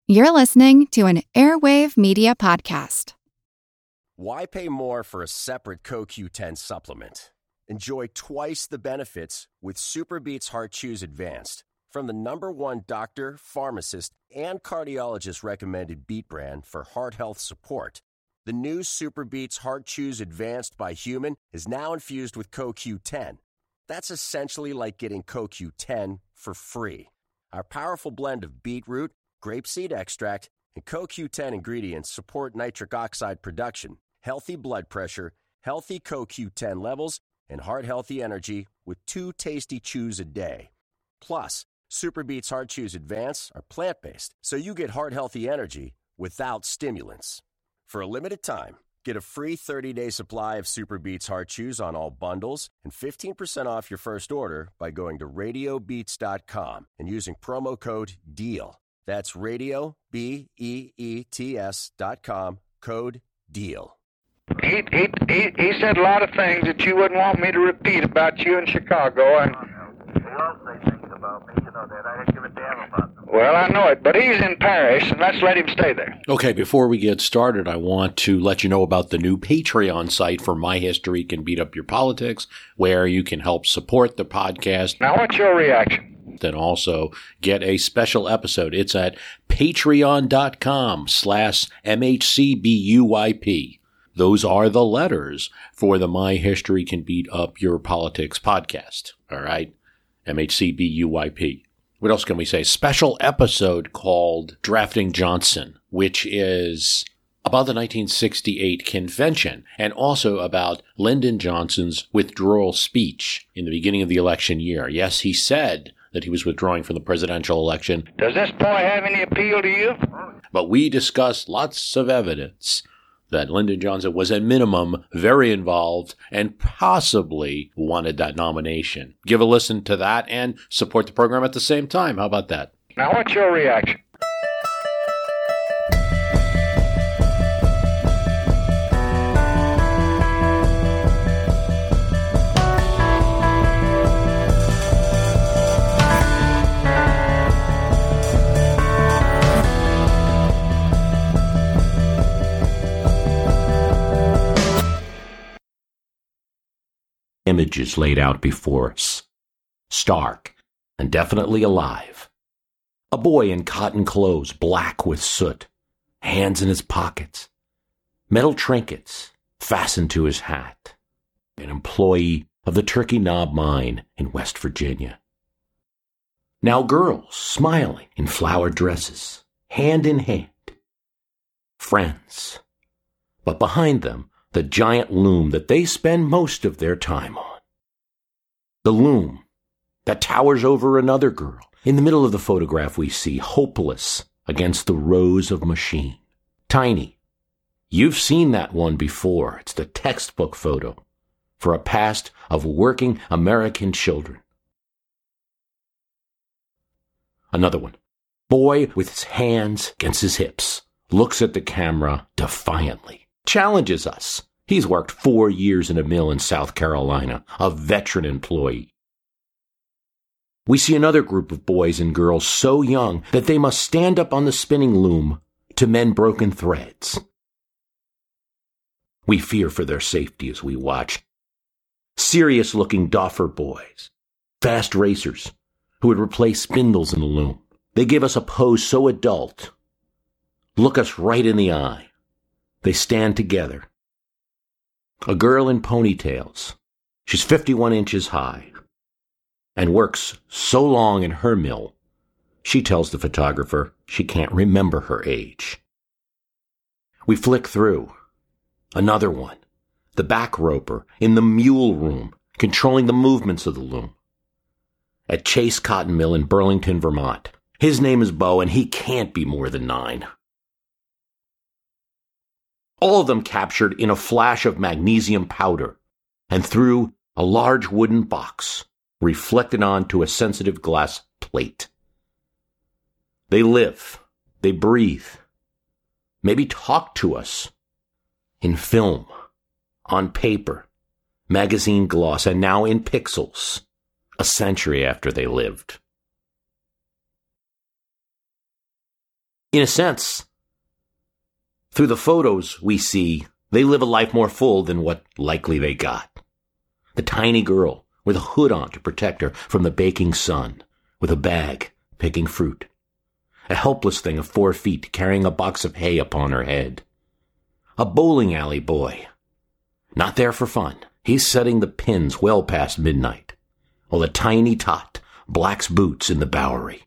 You're listening to an Airwave Media Podcast. Why pay more for a separate CoQ10 supplement? Enjoy twice the benefits with SuperBeets Heart Chews Advanced from the #1 doctor, pharmacist, and cardiologist recommended beet brand for heart health support. The new SuperBeets Heart Chews Advanced by Human is now infused with CoQ10. That's essentially like getting CoQ10 for free. Our powerful blend of beetroot, grapeseed extract, and CoQ10 ingredients support nitric oxide production, healthy blood pressure, healthy CoQ10 levels, and heart-healthy energy with 2 tasty chews a day. Plus, SuperBeets Heart Chews Advance are plant-based, so you get heart-healthy energy without stimulants. For a limited time, get a free 30-day supply of SuperBeets Heart Chews on all bundles and 15% off your first order by going to radiobeats.com and using promo code DEAL. That's radio, BEETS.com, code DEAL. He said a lot of things that you wouldn't want me to repeat about you in Chicago. And he will say things about me, you know that. I didn't give a damn about them. Well, I know it, but he's in Paris, and let's let him stay there. Okay, before we get started, I want to let you know about the new Patreon site for My History Can Beat Up Your Politics, where you can help support the podcast. Now, what's your reaction? Then also get a special episode. It's at patreon.com/MHCBUYP. Those are the letters for the My History Can Beat Up Your Politics podcast. All right? MHCBUYP. What else can we say? Special episode called Drafting Johnson, which is about the 1968 convention and also about Lyndon Johnson's withdrawal speech in the beginning of the election year. Yes, he said that he was withdrawing from the presidential election. Does this boy have any appeal to you? But we discussed lots of evidence that Lyndon Johnson was at minimum very involved and possibly wanted that nomination. Give a listen to that and support the program at the same time. How about that? Now, what's your reaction? Images laid out before us, stark and definitely alive. A boy in cotton clothes, black with soot, hands in his pockets, metal trinkets fastened to his hat. An employee of the Turkey Knob mine in West Virginia. Now girls smiling in flowered dresses, hand in hand. Friends. But behind them, the giant loom that they spend most of their time on. The loom that towers over another girl. In the middle of the photograph we see, hopeless against the rows of machine. Tiny. You've seen that one before. It's the textbook photo for a past of working American children. Another one. Boy with his hands against his hips looks at the camera defiantly. Challenges us. He's worked 4 years in a mill in South Carolina, a veteran employee. We see another group of boys and girls so young that they must stand up on the spinning loom to mend broken threads. We fear for their safety as we watch. Serious-looking doffer boys, fast racers who would replace spindles in the loom. They give us a pose so adult. Look us right in the eye. They stand together. A girl in ponytails. She's 51 inches high and works so long in her mill, she tells the photographer she can't remember her age. We flick through. Another one. The back roper in the mule room, controlling the movements of the loom. At Chase Cotton Mill in Burlington, Vermont. His name is Bo, and he can't be more than 9. All of them captured in a flash of magnesium powder and through a large wooden box reflected onto a sensitive glass plate. They live, they breathe, maybe talk to us in film, on paper, magazine gloss, and now in pixels, a century after they lived. In a sense, through the photos we see, they live a life more full than what likely they got. The tiny girl with a hood on to protect her from the baking sun, with a bag picking fruit. A helpless thing of 4 feet carrying a box of hay upon her head. A bowling alley boy. Not there for fun. He's setting the pins well past midnight, while a tiny tot blacks boots in the Bowery.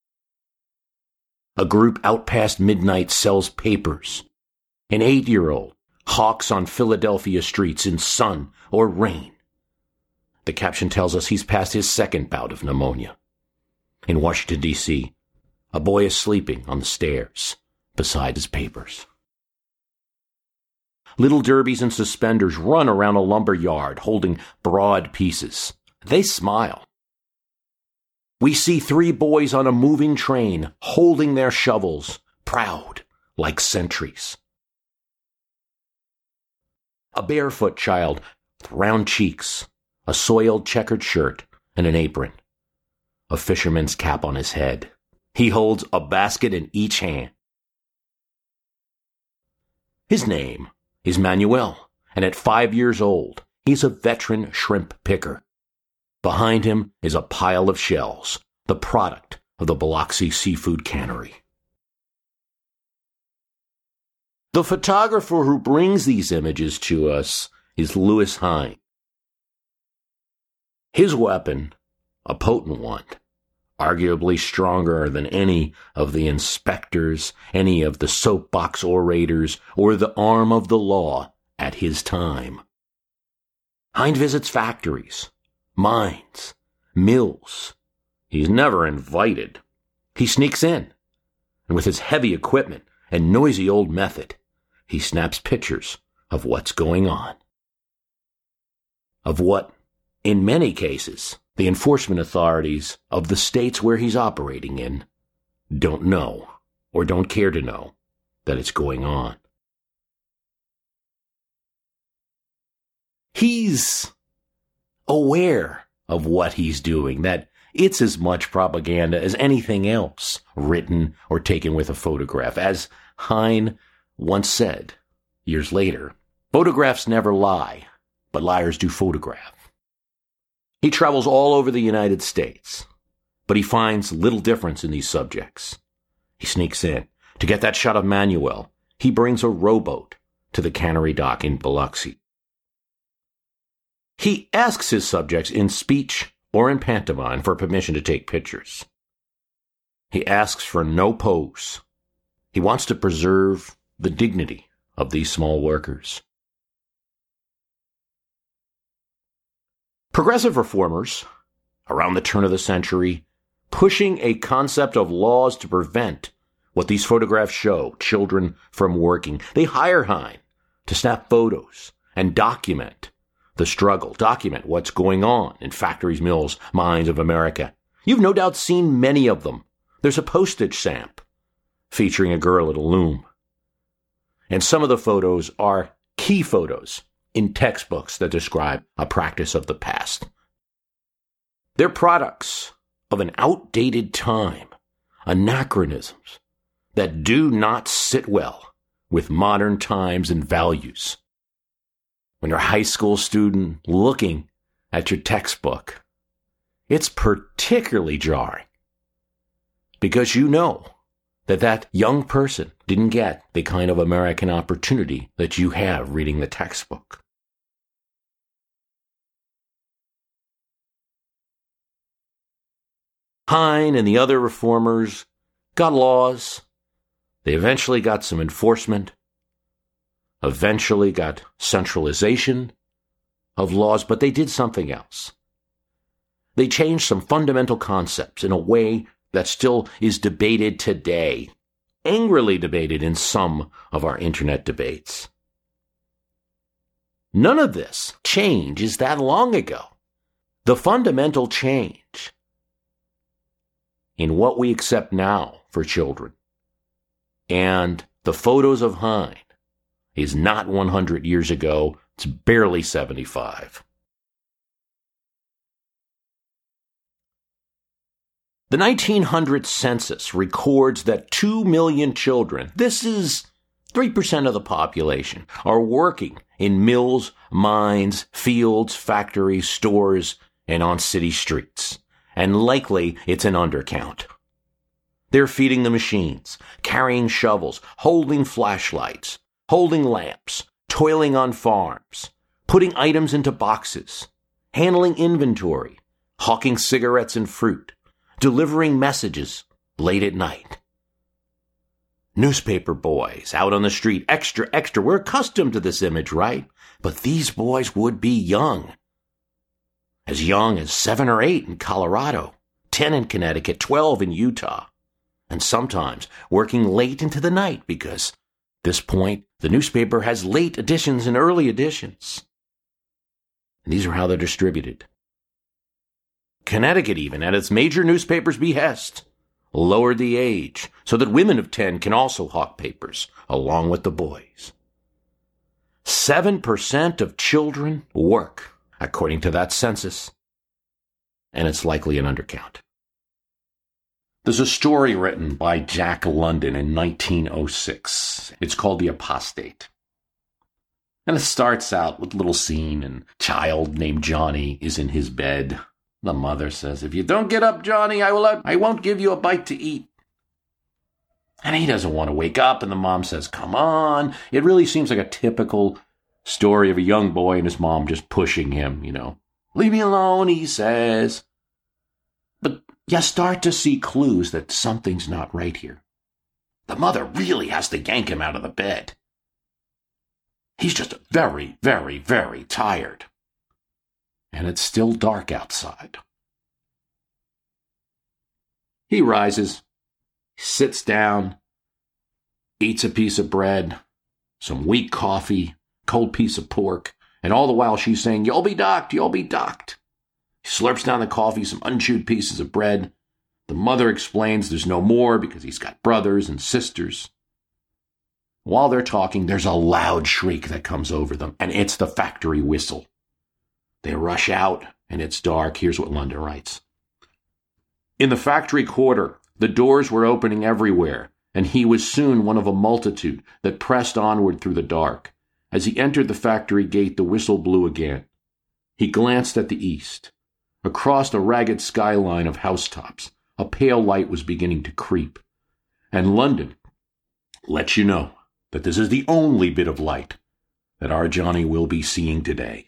A group out past midnight sells papers. An 8-year-old hawks on Philadelphia streets in sun or rain. The caption tells us he's past his second bout of pneumonia. In Washington, D.C., a boy is sleeping on the stairs beside his papers. Little derbies and suspenders run around a lumber yard holding broad pieces. They smile. We see 3 boys on a moving train holding their shovels, proud like sentries. A barefoot child with round cheeks, a soiled checkered shirt, and an apron. A fisherman's cap on his head. He holds a basket in each hand. His name is Manuel, and at 5 years old, he's a veteran shrimp picker. Behind him is a pile of shells, the product of the Biloxi Seafood Cannery. The photographer who brings these images to us is Louis Hine. His weapon, a potent one, arguably stronger than any of the inspectors, any of the soapbox orators, or the arm of the law at his time. Hine visits factories, mines, mills. He's never invited. He sneaks in, and with his heavy equipment and noisy old method, he snaps pictures of what's going on. Of what, in many cases, the enforcement authorities of the states where he's operating in don't know or don't care to know that it's going on. He's aware of what he's doing, that it's as much propaganda as anything else written or taken with a photograph. As Hine once said, years later, photographs never lie, but liars do photograph. He travels all over the United States, but he finds little difference in these subjects. He sneaks in. To get that shot of Manuel, he brings a rowboat to the cannery dock in Biloxi. He asks his subjects in speech or in pantomime for permission to take pictures. He asks for no pose. He wants to preserve the dignity of these small workers. Progressive reformers, around the turn of the century, pushing a concept of laws to prevent what these photographs show, children from working. They hire Hine to snap photos and document the struggle, document what's going on in factories, mills, mines of America. You've no doubt seen many of them. There's a postage stamp featuring a girl at a loom. And some of the photos are key photos in textbooks that describe a practice of the past. They're products of an outdated time, anachronisms that do not sit well with modern times and values. When you're a high school student looking at your textbook, it's particularly jarring because you know that that young person didn't get the kind of American opportunity that you have reading the textbook. Hine and the other reformers got laws. They eventually got some enforcement. Eventually got centralization of laws, but they did something else. They changed some fundamental concepts in a way that still is debated today, angrily debated in some of our internet debates. None of this change is that long ago. The fundamental change in what we accept now for children and the photos of Hine is not 100 years ago. It's barely 75. The 1900 census records that 2 million children, this is 3% of the population, are working in mills, mines, fields, factories, stores, and on city streets. And likely it's an undercount. They're feeding the machines, carrying shovels, holding flashlights, holding lamps, toiling on farms, putting items into boxes, handling inventory, hawking cigarettes and fruit, delivering messages late at night. Newspaper boys out on the street, extra, extra. We're accustomed to this image, right? But these boys would be young as 7 or 8 in Colorado, 10 in Connecticut, 12 in Utah, and sometimes working late into the night because at this point the newspaper has late editions and early editions. And these are how they're distributed. Connecticut, even at its major newspaper's behest, lowered the age so that women of 10 can also hawk papers along with the boys. 7% of children work, according to that census, and it's likely an undercount. There's a story written by Jack London in 1906. It's called The Apostate. And it starts out with a little scene, and a child named Johnny is in his bed. The mother says, "If you don't get up, Johnny, I won't give you a bite to eat." And he doesn't want to wake up, and the mom says, "Come on." It really seems like a typical story of a young boy and his mom just pushing him, "Leave me alone," he says. But you start to see clues that something's not right here. The mother really has to yank him out of the bed. He's just very, very, very tired. And it's still dark outside. He rises, sits down, eats a piece of bread, some weak coffee, cold piece of pork, and all the while she's saying, "You'll be docked, you'll be docked." He slurps down the coffee, some unchewed pieces of bread. The mother explains there's no more because he's got brothers and sisters. While they're talking, there's a loud shriek that comes over them, and it's the factory whistle. They rush out, and it's dark. Here's what London writes. In the factory quarter, the doors were opening everywhere, and he was soon one of a multitude that pressed onward through the dark. As he entered the factory gate, the whistle blew again. He glanced at the east. Across a ragged skyline of housetops, a pale light was beginning to creep. And London lets you know that this is the only bit of light that our Johnny will be seeing today.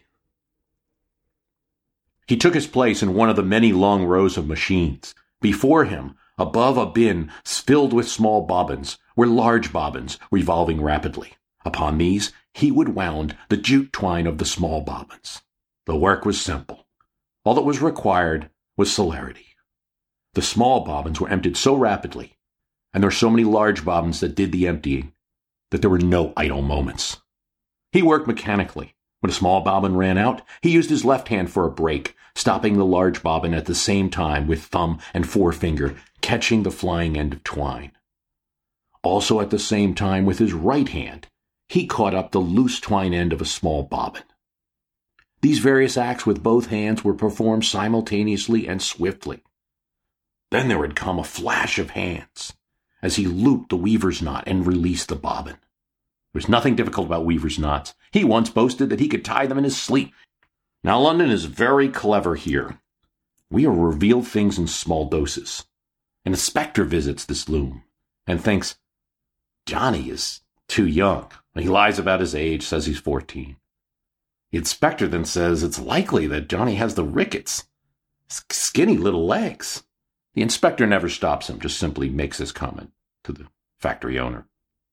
He took his place in one of the many long rows of machines. Before him, above a bin filled with small bobbins, were large bobbins revolving rapidly. Upon these, he would wound the jute twine of the small bobbins. The work was simple. All that was required was celerity. The small bobbins were emptied so rapidly, and there were so many large bobbins that did the emptying, that there were no idle moments. He worked mechanically. When a small bobbin ran out, he used his left hand for a brake, stopping the large bobbin at the same time with thumb and forefinger, catching the flying end of twine. Also at the same time with his right hand, he caught up the loose twine end of a small bobbin. These various acts with both hands were performed simultaneously and swiftly. Then there would come a flash of hands as he looped the weaver's knot and released the bobbin. There was nothing difficult about weaver's knots. He once boasted that he could tie them in his sleep. Now London is very clever here. We are revealed things in small doses. An inspector visits this loom and thinks Johnny is too young. He lies about his age, says he's 14. The inspector then says it's likely that Johnny has the rickets. Skinny little legs. The inspector never stops him, just simply makes his comment to the factory owner.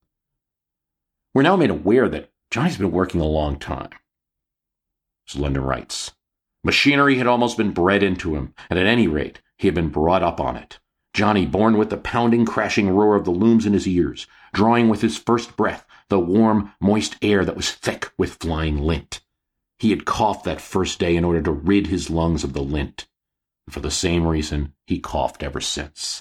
We're now made aware that Johnny's been working a long time. As London writes, machinery had almost been bred into him, and at any rate, he had been brought up on it. Johnny, born with the pounding, crashing roar of the looms in his ears, drawing with his first breath the warm, moist air that was thick with flying lint. He had coughed that first day in order to rid his lungs of the lint. And for the same reason, he coughed ever since.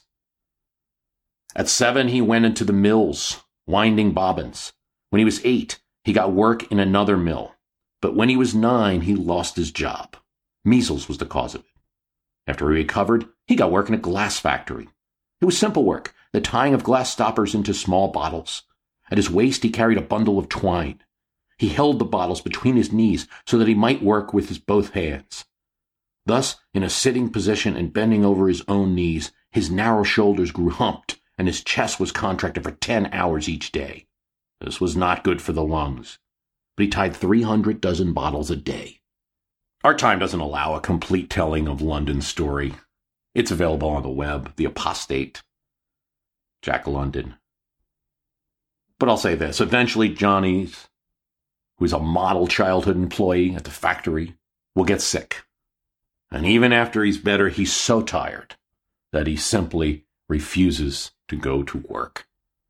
At 7, he went into the mills, winding bobbins. When he was 8, he got work in another mill. But when he was 9, he lost his job. Measles was the cause of it. After he recovered, he got work in a glass factory. It was simple work, the tying of glass stoppers into small bottles. At his waist he carried a bundle of twine. He held the bottles between his knees so that he might work with his both hands. Thus, in a sitting position and bending over his own knees, his narrow shoulders grew humped and his chest was contracted for 10 hours each day. This was not good for the lungs, but he tied 300 dozen bottles a day. Our time doesn't allow a complete telling of London's story. It's available on the web, The Apostate, Jack London. But I'll say this, eventually Johnny, who's a model childhood employee at the factory, will get sick. And even after he's better, he's so tired that he simply refuses to go to work.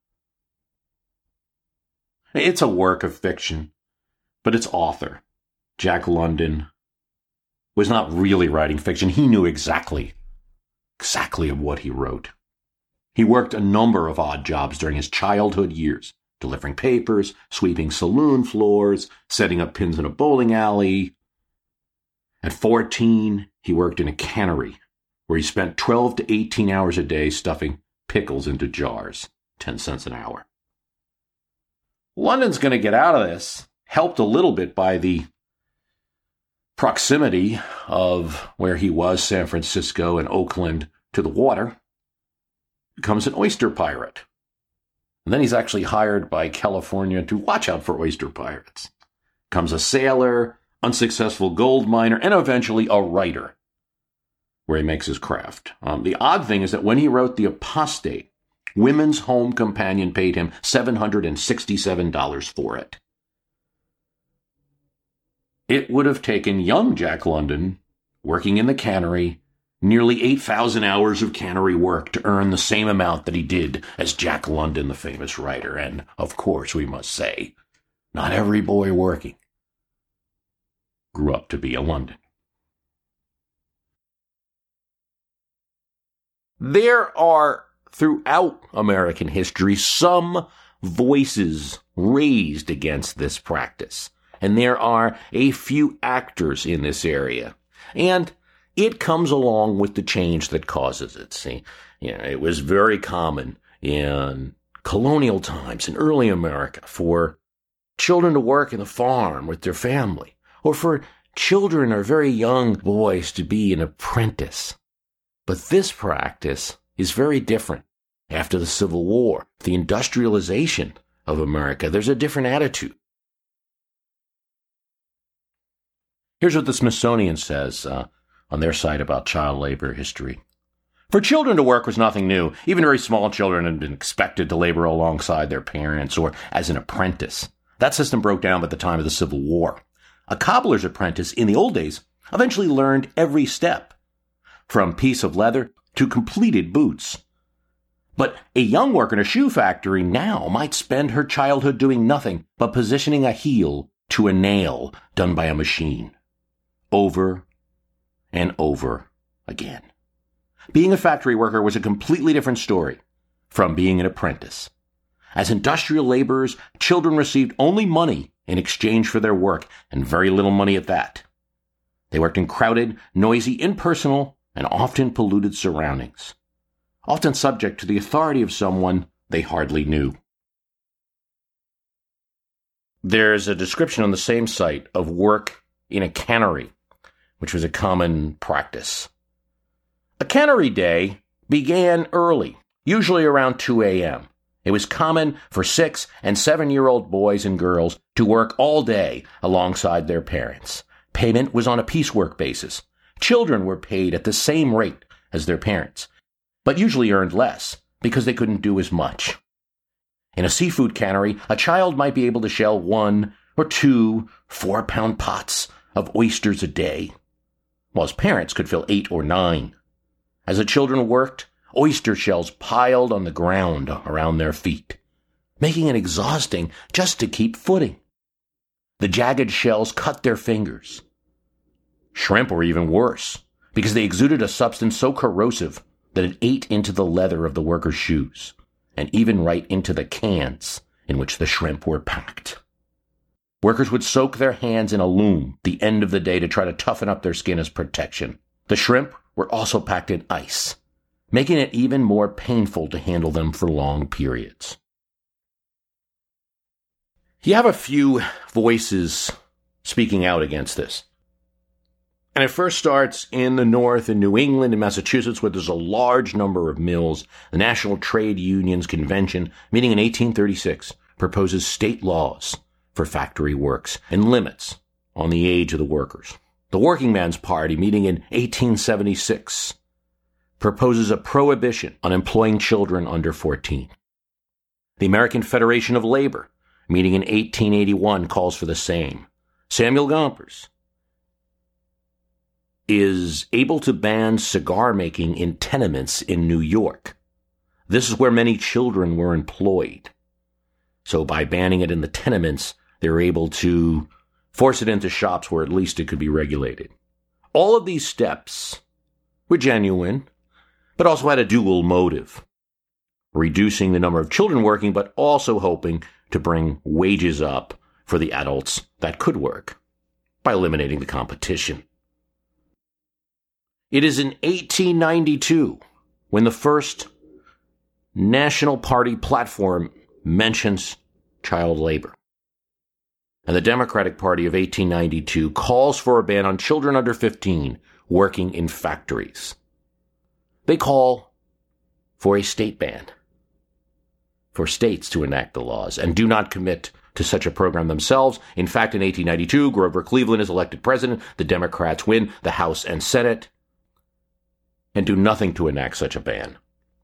It's a work of fiction, but its author, Jack London, was not really writing fiction. He knew exactly of what he wrote. He worked a number of odd jobs during his childhood years, delivering papers, sweeping saloon floors, setting up pins in a bowling alley. At 14, he worked in a cannery, where he spent 12 to 18 hours a day stuffing pickles into jars, 10 cents an hour. London's going to get out of this, helped a little bit by the proximity of where he was, San Francisco and Oakland, to the water. Becomes an oyster pirate. And then he's actually hired by California to watch out for oyster pirates. Becomes a sailor, unsuccessful gold miner, and eventually a writer, where he makes his craft. The odd thing is that when he wrote The Apostate, Women's Home Companion paid him $767 for it. It would have taken young Jack London, working in the cannery, nearly 8,000 hours of cannery work to earn the same amount that he did as Jack London, the famous writer. And, of course, we must say, not every boy working grew up to be a London. There are, throughout American history, some voices raised against this practice. And there are a few actors in this area. And it comes along with the change that causes it. See, it was very common in colonial times in early America for children to work in the farm with their family, or for children or very young boys to be an apprentice. But this practice is very different. After the Civil War, the industrialization of America, there's a different attitude. Here's what the Smithsonian says on their site about child labor history. For children to work was nothing new. Even very small children had been expected to labor alongside their parents or as an apprentice. That system broke down by the time of the Civil War. A cobbler's apprentice in the old days eventually learned every step, from piece of leather to completed boots. But a young worker in a shoe factory now might spend her childhood doing nothing but positioning a heel to a nail done by a machine. Over and over again. Being a factory worker was a completely different story from being an apprentice. As industrial laborers, children received only money in exchange for their work, and very little money at that. They worked in crowded, noisy, impersonal, and often polluted surroundings, often subject to the authority of someone they hardly knew. There's a description on the same site of work in a cannery, which was a common practice. A cannery day began early, usually around 2 a.m. It was common for 6- and 7-year-old boys and girls to work all day alongside their parents. Payment was on a piecework basis. Children were paid at the same rate as their parents, but usually earned less because they couldn't do as much. In a seafood cannery, a child might be able to shell 1 or 2 4-pound pots of oysters a day, while his parents could fill 8 or 9. As the children worked, oyster shells piled on the ground around their feet, making it exhausting just to keep footing. The jagged shells cut their fingers. Shrimp were even worse, because they exuded a substance so corrosive that it ate into the leather of the workers' shoes, and even right into the cans in which the shrimp were packed. Workers would soak their hands in a loom at the end of the day to try to toughen up their skin as protection. The shrimp were also packed in ice, making it even more painful to handle them for long periods. You have a few voices speaking out against this. And it first starts in the North, in New England and Massachusetts, where there's a large number of mills. The National Trade Unions Convention, meeting in 1836, proposes state laws for factory works and limits on the age of the workers. The Working Man's Party, meeting in 1876, proposes a prohibition on employing children under 14. The American Federation of Labor, meeting in 1881, calls for the same. Samuel Gompers is able to ban cigar making in tenements in New York. This is where many children were employed. So by banning it in the tenements, they were able to force it into shops where at least it could be regulated. All of these steps were genuine, but also had a dual motive. Reducing the number of children working, but also hoping to bring wages up for the adults that could work by eliminating the competition. It is in 1892 when the first National Party platform mentions child labor. And the Democratic Party of 1892 calls for a ban on children under 15 working in factories. They call for a state ban, for states to enact the laws, and do not commit to such a program themselves. In fact, in 1892, Grover Cleveland is elected president. The Democrats win the House and Senate and do nothing to enact such a ban.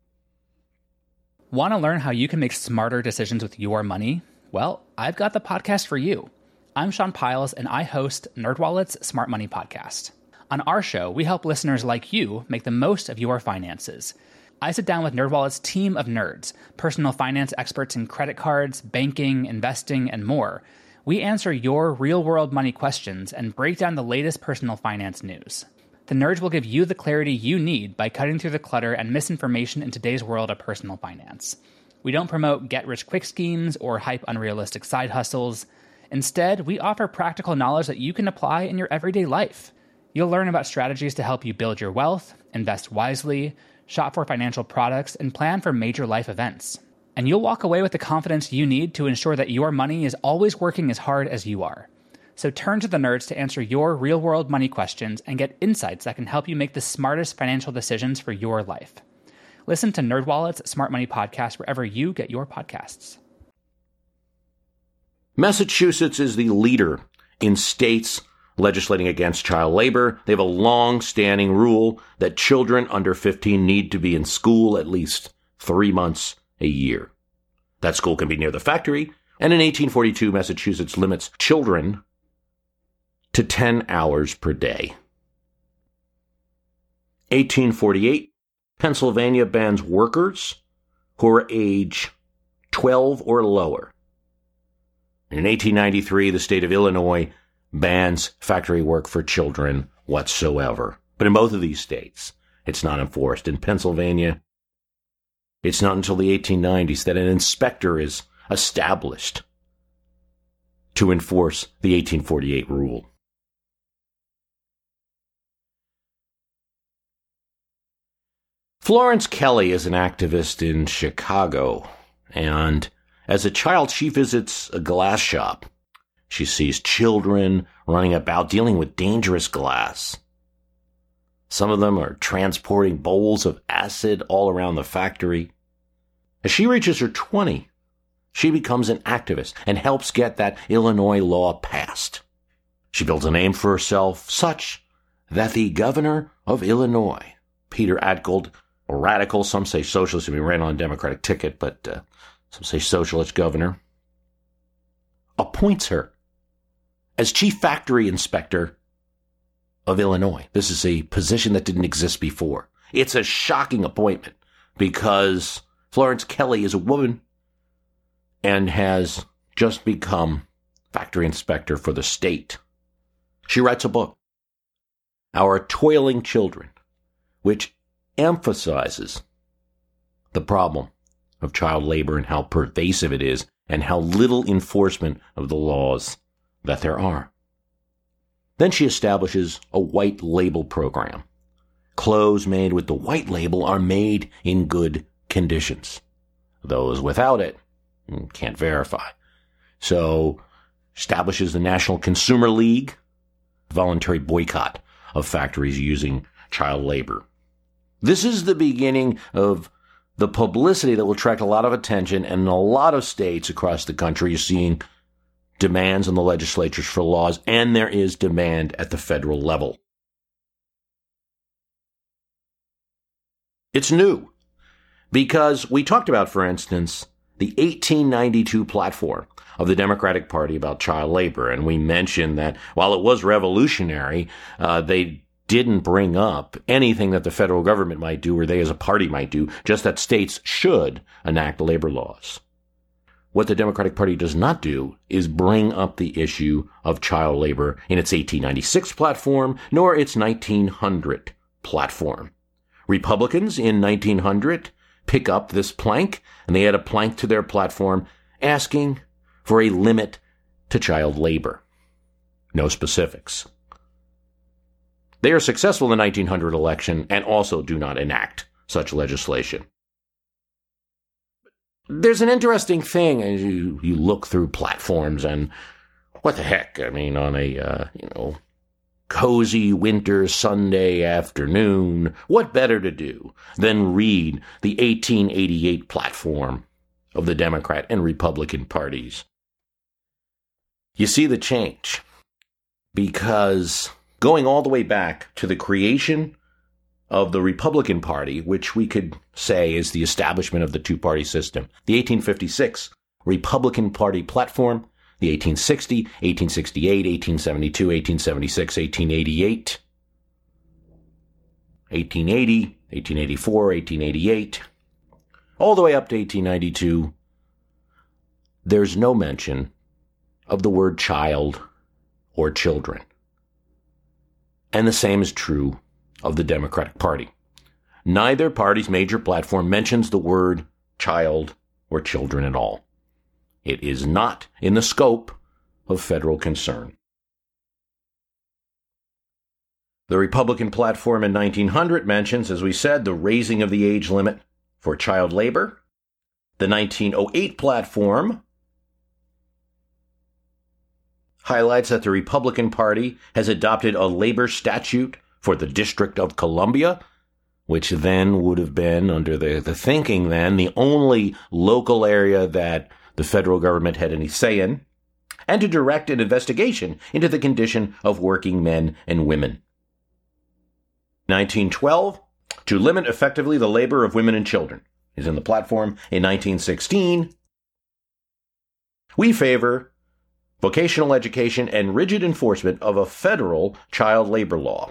Want to learn how you can make smarter decisions with your money? Well, I've got the podcast for you. I'm Sean Piles, and I host NerdWallet's Smart Money Podcast. On our show, we help listeners like you make the most of your finances. I sit down with NerdWallet's team of nerds, personal finance experts in credit cards, banking, investing, and more. We answer your real-world money questions and break down the latest personal finance news. The nerds will give you the clarity you need by cutting through the clutter and misinformation in today's world of personal finance. We don't promote get-rich-quick schemes or hype unrealistic side hustles. Instead, we offer practical knowledge that you can apply in your everyday life. You'll learn about strategies to help you build your wealth, invest wisely, shop for financial products, and plan for major life events. And you'll walk away with the confidence you need to ensure that your money is always working as hard as you are. So turn to the nerds to answer your real-world money questions and get insights that can help you make the smartest financial decisions for your life. Listen to NerdWallet's Smart Money Podcast wherever you get your podcasts. Massachusetts is the leader in states legislating against child labor. They have a long-standing rule that children under 15 need to be in school at least 3 months a year. That school can be near the factory, and in 1842, Massachusetts limits children to 10 hours per day. 1848, Pennsylvania bans workers who are age 12 or lower. In 1893, the state of Illinois bans factory work for children whatsoever. But in both of these states, it's not enforced. In Pennsylvania, it's not until the 1890s that an inspector is established to enforce the 1848 rule. Florence Kelly is an activist in Chicago, and as a child, she visits a glass shop. She sees children running about dealing with dangerous glass. Some of them are transporting bowls of acid all around the factory. As she reaches her 20s, she becomes an activist and helps get that Illinois law passed. She builds a name for herself such that the governor of Illinois, Peter Atgold, a radical, some say socialist, he ran on a Democratic ticket, but some say socialist governor, appoints her as chief factory inspector of Illinois. This is a position that didn't exist before. It's a shocking appointment because Florence Kelly is a woman and has just become factory inspector for the state. She writes a book, Our Toiling Children, which emphasizes the problem of child labor and how pervasive it is and how little enforcement of the laws that there are. Then she establishes a white label program, clothes made with the white label are made in good conditions. Those without it can't verify. So, establishes the National Consumer League, voluntary boycott of factories using child labor. This is the beginning of the publicity that will attract a lot of attention, and in a lot of states across the country you're seeing demands in the legislatures for laws, and there is demand at the federal level. It's new because we talked about, for instance, the 1892 platform of the Democratic Party about child labor, and we mentioned that while it was revolutionary, they didn't bring up anything that the federal government might do or they as a party might do, just that states should enact labor laws. What the Democratic Party does not do is bring up the issue of child labor in its 1896 platform, nor its 1900 platform. Republicans in 1900 pick up this plank, and they add a plank to their platform asking for a limit to child labor. No specifics. They are successful in the 1900 election and also do not enact such legislation. There's an interesting thing as you look through platforms, and what the heck, I mean, on a, cozy winter Sunday afternoon, what better to do than read the 1888 platform of the Democrat and Republican parties? You see the change, because going all the way back to the creation of the Republican Party, which we could say is the establishment of the two-party system, the 1856 Republican Party platform, the 1860, 1868, 1872, 1876, 1888, 1880, 1884, 1888, all the way up to 1892, there's no mention of the word child or children. And the same is true of the Democratic Party. Neither party's major platform mentions the word child or children at all. It is not in the scope of federal concern. The Republican platform in 1900 mentions, as we said, the raising of the age limit for child labor. The 1908 platform highlights that the Republican Party has adopted a labor statute for the District of Columbia, which then would have been, under the thinking then, the only local area that the federal government had any say in, and to direct an investigation into the condition of working men and women. 1912, to limit effectively the labor of women and children, is in the platform. In 1916, we favor vocational education and rigid enforcement of a federal child labor law.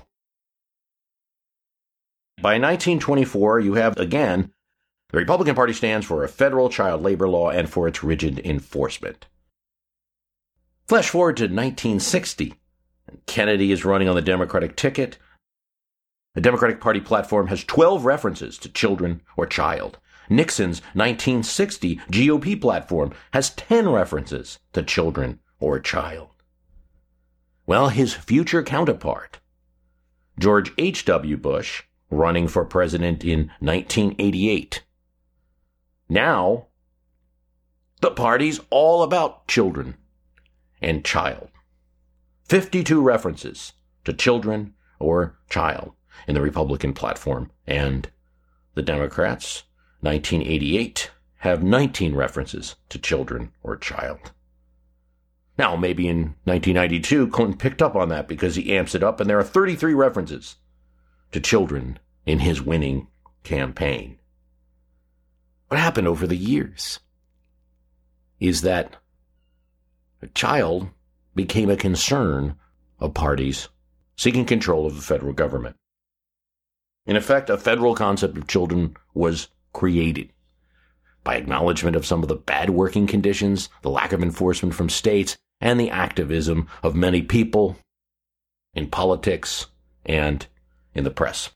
By 1924, you have, again, the Republican Party stands for a federal child labor law and for its rigid enforcement. Flash forward to 1960. Kennedy is running on the Democratic ticket. The Democratic Party platform has 12 references to children or child. Nixon's 1960 GOP platform has 10 references to children or child. Well, his future counterpart, George H.W. Bush, running for president in 1988. Now, the party's all about children and child. 52 references to children or child in the Republican platform, and the Democrats, 1988, have 19 references to children or child. Now, maybe in 1992, Clinton picked up on that because he amps it up, and there are 33 references to children in his winning campaign. What happened over the years is that a child became a concern of parties seeking control of the federal government. In effect, a federal concept of children was created by acknowledgement of some of the bad working conditions, the lack of enforcement from states, and the activism of many people in politics and in the press.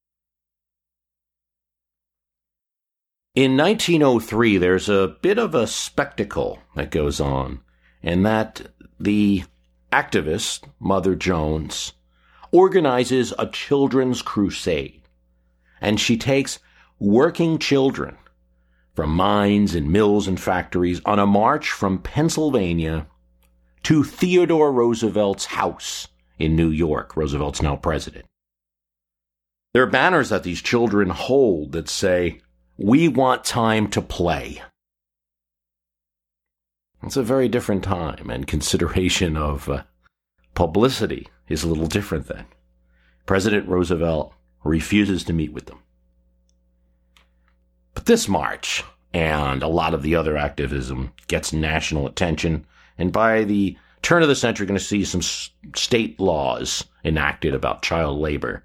In 1903, there's a bit of a spectacle that goes on, and that the activist, Mother Jones, organizes a children's crusade. and she takes working children from mines and mills and factories on a march from Pennsylvania to Theodore Roosevelt's house in New York. Roosevelt's now president. There are banners that these children hold that say, "We want time to play." It's a very different time, and consideration of publicity is a little different then. President Roosevelt refuses to meet with them. But this march, and a lot of the other activism, gets national attention, and by the turn of the century, you're going to see some state laws enacted about child labor.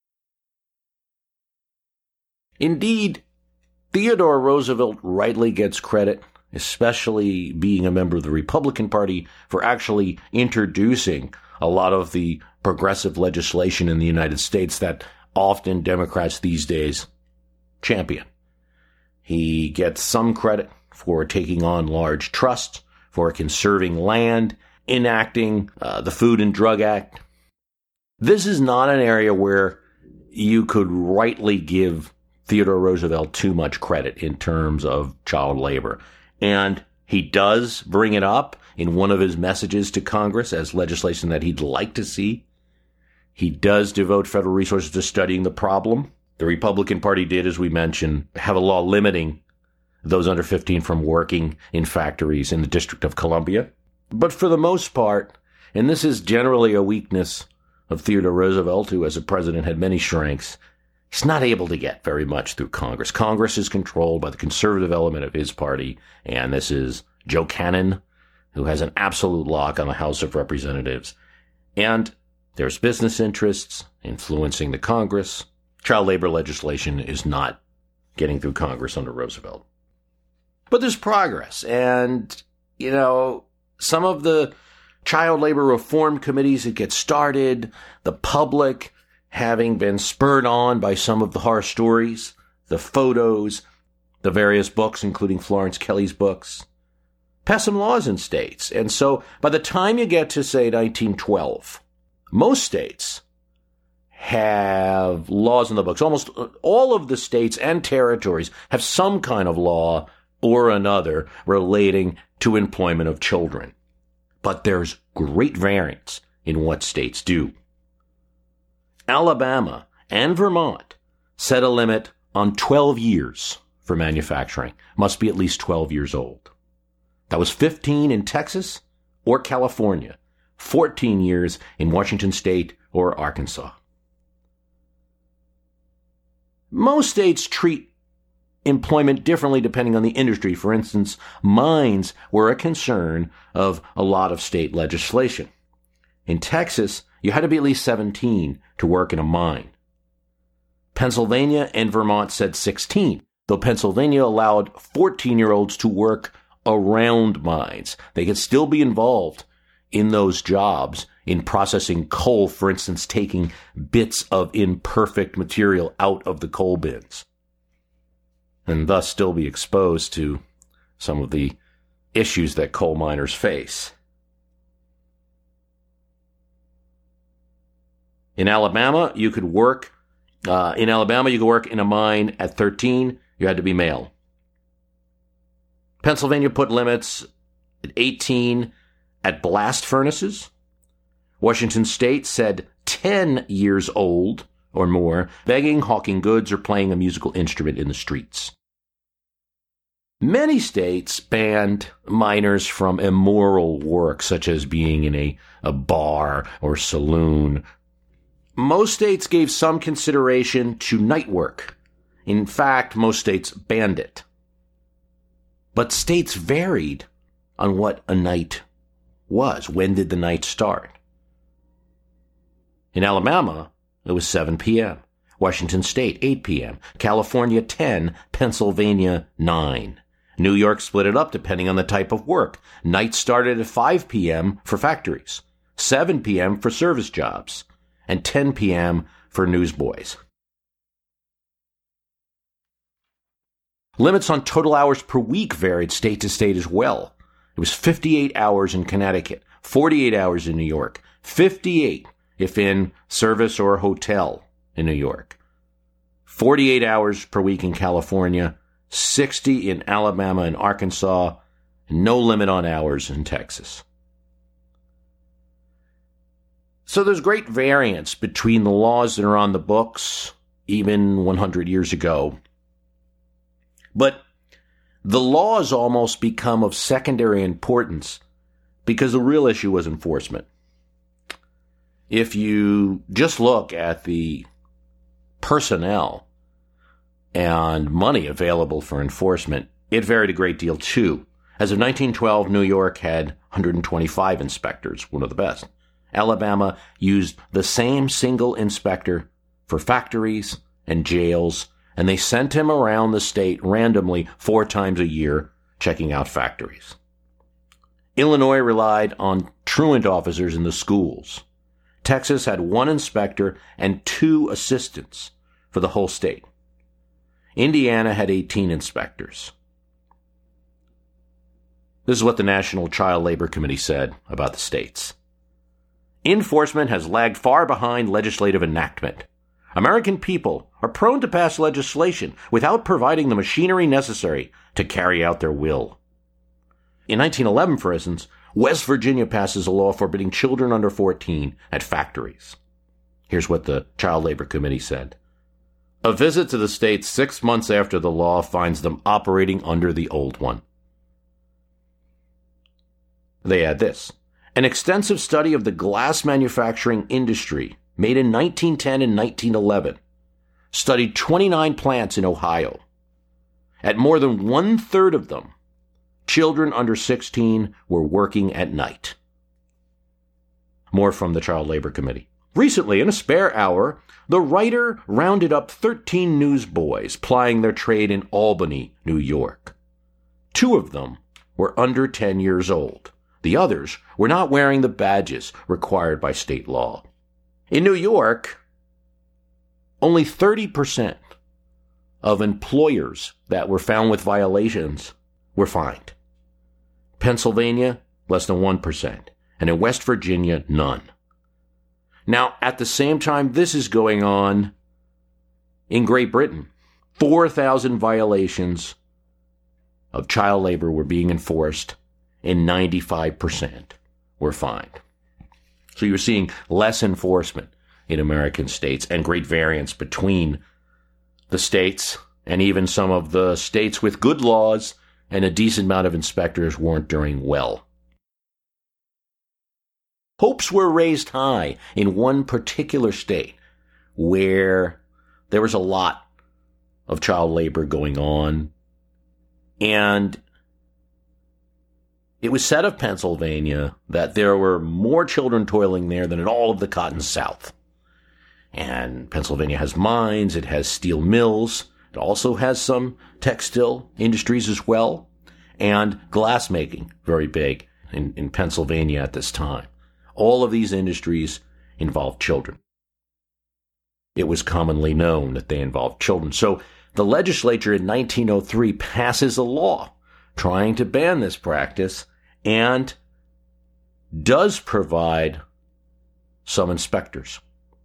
Indeed, Theodore Roosevelt rightly gets credit, especially being a member of the Republican Party, for actually introducing a lot of the progressive legislation in the United States that often Democrats these days champion. He gets some credit for taking on large trusts, for conserving land, enacting the Food and Drug Act. This is not an area where you could rightly give Theodore Roosevelt too much credit in terms of child labor. And he does bring it up in one of his messages to Congress as legislation that he'd like to see. He does devote federal resources to studying the problem. The Republican Party did, as we mentioned, have a law limiting those under 15 from working in factories in the District of Columbia. But for the most part, and this is generally a weakness of Theodore Roosevelt, who as a president had many strengths, he's not able to get very much through Congress. Congress is controlled by the conservative element of his party, and this is Joe Cannon, who has an absolute lock on the House of Representatives. And there's business interests influencing the Congress. Child labor legislation is not getting through Congress under Roosevelt. But there's progress, and, some of the child labor reform committees that get started, the public having been spurred on by some of the horror stories, the photos, the various books, including Florence Kelly's books, pass some laws in states. And so by the time you get to, say, 1912, most states have laws in the books. Almost all of the states and territories have some kind of law or another relating to employment of children. But there's great variance in what states do. Alabama and Vermont set a limit on 12 years for manufacturing. Must be at least 12 years old. That was 15 in Texas or California, 14 years in Washington State or Arkansas. Most states treat employment differently depending on the industry. For instance, mines were a concern of a lot of state legislation. In Texas, you had to be at least 17 to work in a mine. Pennsylvania and Vermont said 16, though Pennsylvania allowed 14-year-olds to work around mines. They could still be involved in those jobs, in processing coal, for instance, taking bits of imperfect material out of the coal bins, and thus still be exposed to some of the issues that coal miners face. In Alabama, you could work in a mine at 13. You had to be male. Pennsylvania put limits at 18 at blast furnaces. Washington State said 10 years old or more, begging, hawking goods, or playing a musical instrument in the streets. Many states banned minors from immoral work, such as being in a bar or saloon. Most states gave some consideration to night work. In fact, most states banned it. But states varied on what a night was. When did the night start? In Alabama, it was 7 p.m. Washington State, 8 p.m. California, 10. Pennsylvania, 9. New York split it up depending on the type of work. Night started at 5 p.m. for factories, 7 p.m. for service jobs, and 10 p.m. for newsboys. Limits on total hours per week varied state to state as well. It was 58 hours in Connecticut, 48 hours in New York, 58 if in service or hotel in New York, 48 hours per week in California, 60 in Alabama and Arkansas, and no limit on hours in Texas. So there's great variance between the laws that are on the books, even 100 years ago. But the laws almost become of secondary importance because the real issue was enforcement. If you just look at the personnel and money available for enforcement, it varied a great deal too. As of 1912, New York had 125 inspectors, one of the best. Alabama used the same single inspector for factories and jails, and they sent him around the state randomly 4 times a year, checking out factories. Illinois relied on truant officers in the schools. Texas had 1 inspector and 2 assistants for the whole state. Indiana had 18 inspectors. This is what the National Child Labor Committee said about the states. Enforcement has lagged far behind legislative enactment. American people are prone to pass legislation without providing the machinery necessary to carry out their will. In 1911, for instance, West Virginia passes a law forbidding children under 14 at factories. Here's what the Child Labor Committee said. A visit to the state 6 months after the law finds them operating under the old one. They add this. An extensive study of the glass manufacturing industry made in 1910 and 1911 studied 29 plants in Ohio. At more than 1/3 of them, children under 16 were working at night. More from the Child Labor Committee. Recently, in a spare hour, the writer rounded up 13 newsboys plying their trade in Albany, New York. 2 of them were under 10 years old. The others were not wearing the badges required by state law. In New York, only 30% of employers that were found with violations were fined. Pennsylvania, less than 1%. And in West Virginia, none. Now, at the same time this is going on, in Great Britain, 4,000 violations of child labor were being enforced, and 95% were fined. So you're seeing less enforcement in American states and great variance between the states, and even some of the states with good laws and a decent amount of inspectors weren't doing well. Hopes were raised high in one particular state where there was a lot of child labor going on, and it was said of Pennsylvania that there were more children toiling there than in all of the Cotton South. And Pennsylvania has mines, it has steel mills, it also has some textile industries as well, and glass making, very big in Pennsylvania at this time. All of these industries involve children. It was commonly known that they involved children. So the legislature in 1903 passes a law trying to ban this practice and does provide some inspectors.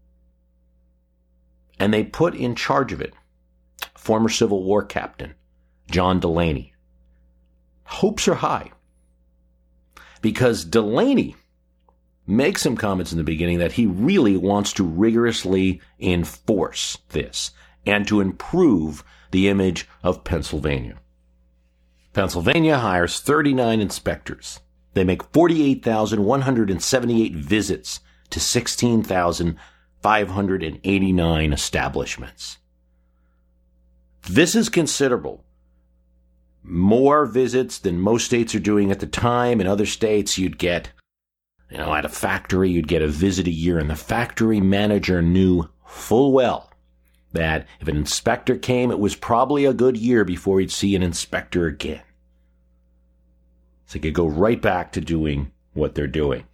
And they put in charge of it former Civil War captain John Delaney. Hopes are high because Delaney makes some comments in the beginning that he really wants to rigorously enforce this and to improve the image of Pennsylvania. Pennsylvania hires 39 inspectors. They make 48,178 visits to 16,589 establishments. This is considerable. More visits than most states are doing at the time. In other states, you'd get, at a factory, you'd get a visit a year, and the factory manager knew full well that if an inspector came, it was probably a good year before he'd see an inspector again. So they could go right back to doing what they're doing.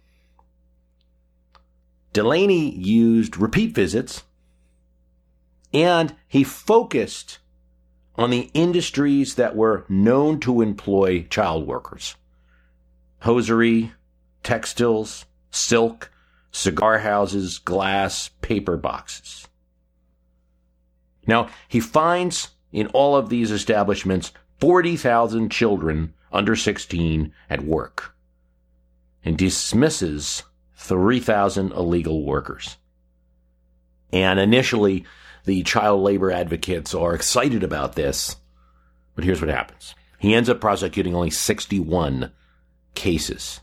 Delaney used repeat visits, and he focused on the industries that were known to employ child workers. Hosiery, textiles, silk, cigar houses, glass, paper boxes. Now, he finds in all of these establishments 40,000 children under 16 at work and dismisses 3,000 illegal workers. And initially, the child labor advocates are excited about this, but here's what happens. He ends up prosecuting only 61 cases.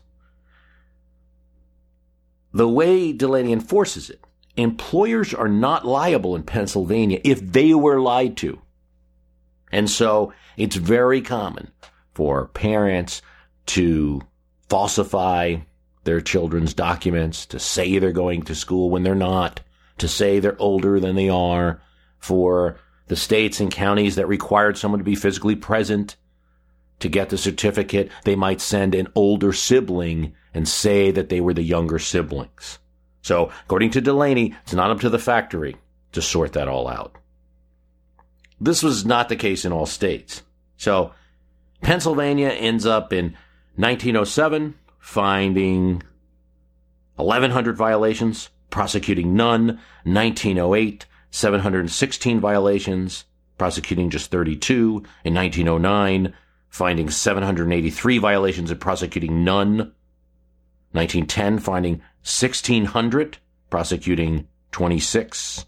The way Delaney enforces it, employers are not liable in Pennsylvania if they were lied to. And so it's very common for parents to falsify their children's documents, to say they're going to school when they're not, to say they're older than they are, for the states and counties that required someone to be physically present to get the certificate, they might send an older sibling and say that they were the younger siblings. So, according to Delaney, it's not up to the factory to sort that all out. This was not the case in all states. So, Pennsylvania ends up in 1907 finding 1,100 violations, prosecuting none. 1908, 716 violations, prosecuting just 32. In 1909, finding 783 violations and prosecuting none. 1910, finding 1,600, prosecuting 26.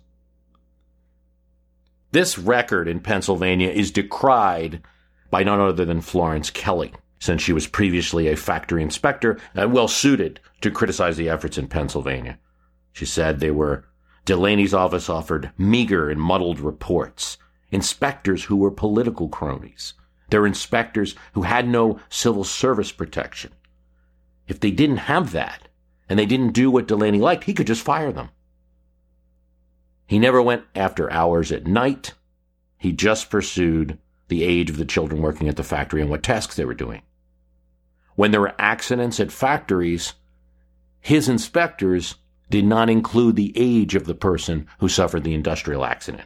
This record in Pennsylvania is decried by none other than Florence Kelley, since she was previously a factory inspector and well suited to criticize the efforts in Pennsylvania. She said Delaney's office offered meager and muddled reports, inspectors who were political cronies. There were inspectors who had no civil service protection. If they didn't have that, and they didn't do what Delaney liked, he could just fire them. He never went after hours at night. He just pursued the age of the children working at the factory and what tasks they were doing. When there were accidents at factories, his inspectors did not include the age of the person who suffered the industrial accident.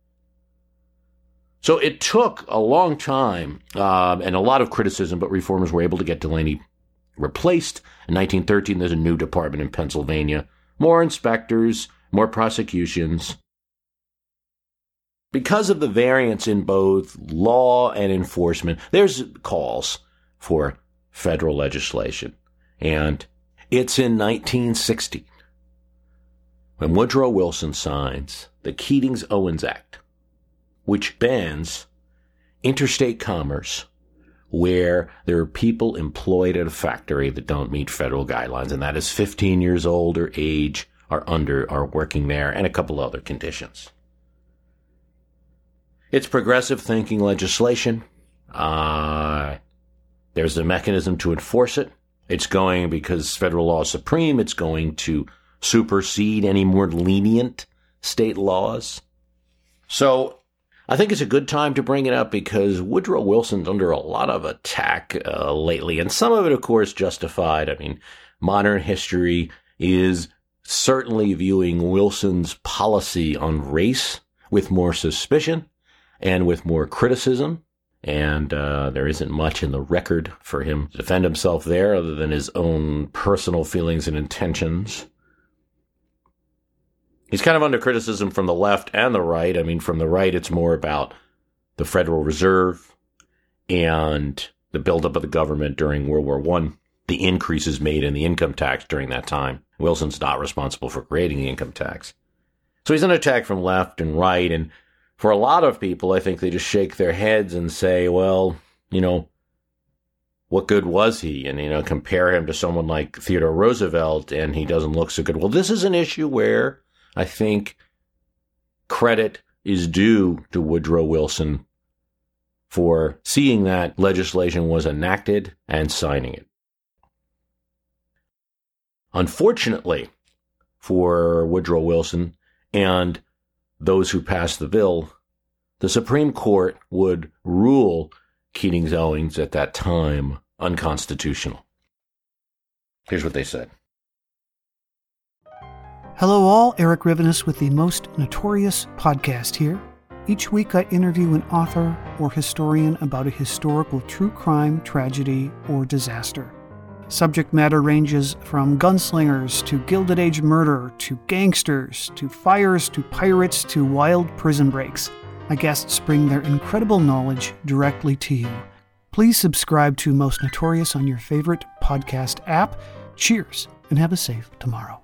So it took a long time and a lot of criticism, but reformers were able to get Delaney replaced. In 1913, there's a new department in Pennsylvania. More inspectors, more prosecutions. Because of the variance in both law and enforcement, there's calls for federal legislation. And it's in 1960 when Woodrow Wilson signs the Keatings-Owens Act, which bans interstate commerce where there are people employed at a factory that don't meet federal guidelines, and that is 15 years old or age, are working there, and a couple other conditions. It's progressive thinking legislation. There's a mechanism to enforce it. It's going, because federal law is supreme, it's going to supersede any more lenient state laws. So I think it's a good time to bring it up because Woodrow Wilson's under a lot of attack lately, and some of it, of course, justified. I mean, modern history is certainly viewing Wilson's policy on race with more suspicion and with more criticism, and there isn't much in the record for him to defend himself there other than his own personal feelings and intentions. He's kind of under criticism from the left and the right. I mean, from the right, it's more about the Federal Reserve and the buildup of the government during World War I, the increases made in the income tax during that time. Wilson's not responsible for creating the income tax. So he's under attack from left and right, and for a lot of people, I think they just shake their heads and say, well, what good was he? And, compare him to someone like Theodore Roosevelt, and he doesn't look so good. Well, this is an issue where I think credit is due to Woodrow Wilson for seeing that legislation was enacted and signing it. Unfortunately for Woodrow Wilson and those who passed the bill, the Supreme Court would rule Keatings-Owens at that time unconstitutional. Here's what they said. Hello all, Eric Rivenes with the Most Notorious podcast here. Each week I interview an author or historian about a historical true crime, tragedy, or disaster. Subject matter ranges from gunslingers to Gilded Age murder to gangsters to fires to pirates to wild prison breaks. My guests bring their incredible knowledge directly to you. Please subscribe to Most Notorious on your favorite podcast app. Cheers, and have a safe tomorrow.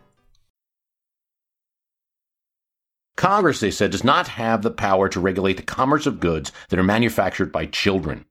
Congress, they said, does not have the power to regulate the commerce of goods that are manufactured by children.